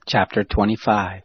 Chapter 25.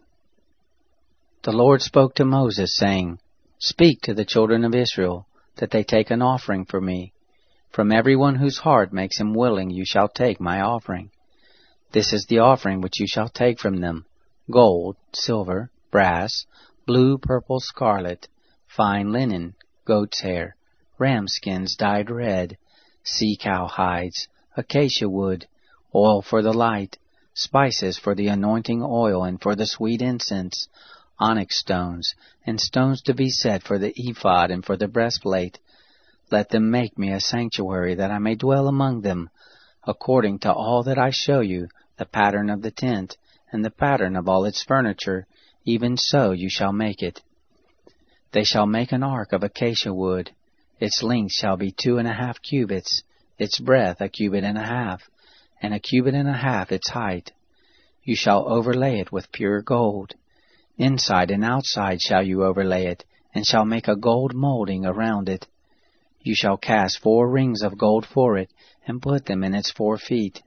The Lord spoke to Moses, saying, Speak to the children of Israel, that they take an offering for me. From everyone whose heart makes him willing you shall take my offering. This is the offering which you shall take from them: gold, silver, brass, blue, purple, scarlet, fine linen, goat's hair, ram skins dyed red, sea-cow hides, acacia wood, oil for the light, spices for the anointing oil and for the sweet incense, onyx stones, and stones to be set for the ephod and for the breastplate. Let them make me a sanctuary, that I may dwell among them, according to all that I show you, the pattern of the tent, and the pattern of all its furniture, even so you shall make it. They shall make an ark of acacia wood. Its length shall be 2.5 cubits, its breadth 1.5 cubits, and 1.5 cubits its height. You shall overlay it with pure gold. Inside and outside shall you overlay it, and shall make a gold molding around it. You shall cast 4 rings of gold for it, and put them in its 4 feet.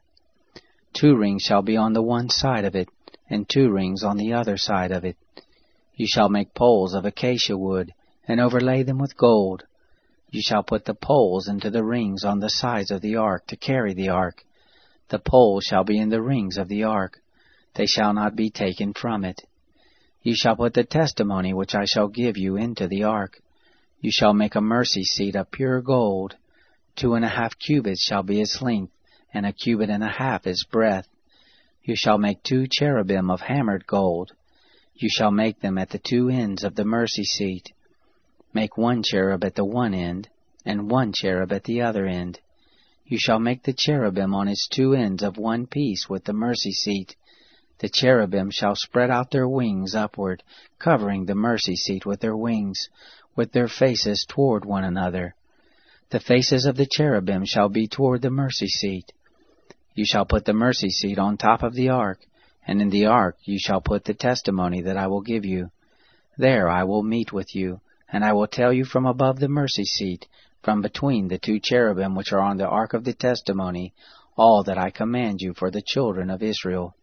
2 rings shall be on the one side of it, and 2 rings on the other side of it. You shall make poles of acacia wood, and overlay them with gold. You shall put the poles into the rings on the sides of the ark to carry the ark. The poles shall be in the rings of the ark. They shall not be taken from it. You shall put the testimony which I shall give you into the ark. You shall make a mercy seat of pure gold. 2.5 cubits shall be its length, and 1.5 cubits its breadth. You shall make 2 cherubim of hammered gold. You shall make them at the 2 ends of the mercy seat. Make 1 cherub at the one end, and 1 cherub at the other end. You shall make the cherubim on its 2 ends of one piece with the mercy seat. The cherubim shall spread out their wings upward, covering the mercy seat with their wings, with their faces toward one another. The faces of the cherubim shall be toward the mercy seat. You shall put the mercy seat on top of the ark, and in the ark you shall put the testimony that I will give you. There I will meet with you, and I will tell you from above the mercy seat, from between the 2 cherubim which are on the ark of the testimony, all that I command you for the children of Israel.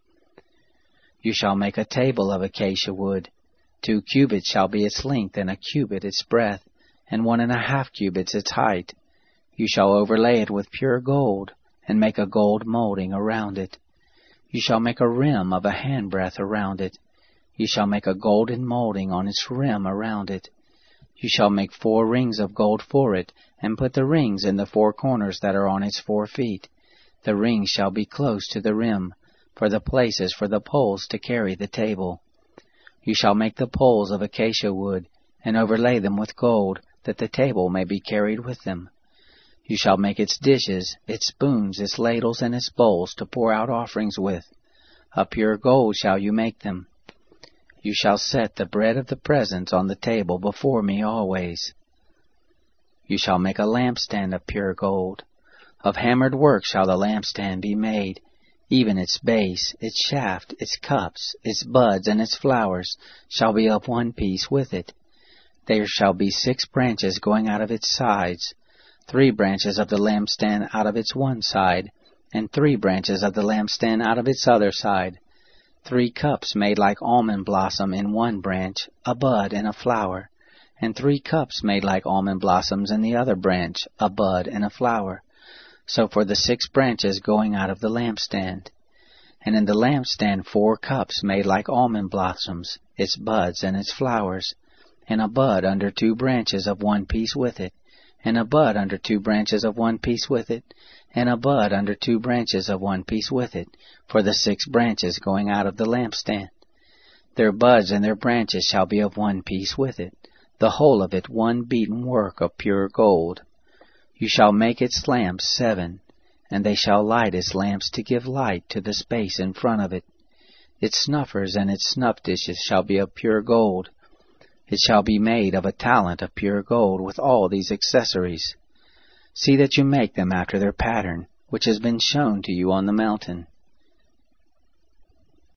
You shall make a table of acacia wood. 2 cubits shall be its length, and 1 cubit its breadth, and 1.5 cubits its height. You shall overlay it with pure gold, and make a gold molding around it. You shall make a rim of a handbreadth around it. You shall make a golden molding on its rim around it. You shall make 4 rings of gold for it, and put the rings in the 4 corners that are on its 4 feet. The rings shall be close to the rim, for the places for the poles to carry the table. You shall make the poles of acacia wood, and overlay them with gold, that the table may be carried with them. You shall make its dishes, its spoons, its ladles, and its bowls to pour out offerings with. Of pure gold shall you make them. You shall set the bread of the presence on the table before me always. You shall make a lampstand of pure gold. Of hammered work shall the lampstand be made, even its base, its shaft, its cups, its buds, and its flowers shall be of one piece with it. There shall be 6 branches going out of its sides, 3 branches of the lampstand out of its one side, and 3 branches of the lampstand out of its other side. 3 cups made like almond blossom in one branch, a bud and a flower, and 3 cups made like almond blossoms in the other branch, a bud and a flower. So for the 6 branches going out of the lampstand. And in the lampstand 4 cups made like almond blossoms, its buds and its flowers, and a bud under 2 branches of one piece with it, and a bud under 2 branches of one piece with it, and a bud under 2 branches of one piece with it, for the 6 branches going out of the lampstand. Their buds and their branches shall be of one piece with it, the whole of it one beaten work of pure gold. You shall make its lamps 7, and they shall light its lamps to give light to the space in front of it. Its snuffers and its snuff dishes shall be of pure gold. It shall be made of a talent of pure gold with all these accessories. See that you make them after their pattern, which has been shown to you on the mountain.